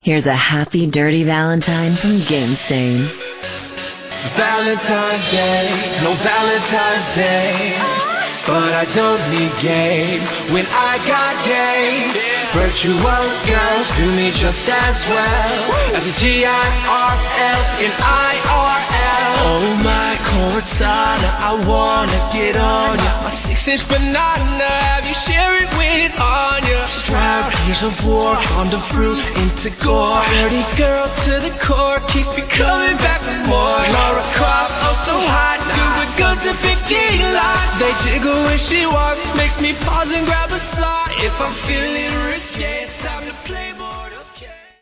Here's a happy dirty Valentine from Game Stain. Valentine's Day, no Valentine's Day, but I don't need game when I got game. Virtual girls do me just as well as a GIRL in IRL. Oh my Cortana, I wanna get on ya. My 6-inch banana, have you share it with Anya? Stroud, years of war, on the fruit into gore. Dirty girl to the core, keeps me coming back for more. Laura Croft, oh so hot, do the good to bikini lots. They jiggle when she walks, makes me pause and grab a slot if I'm feeling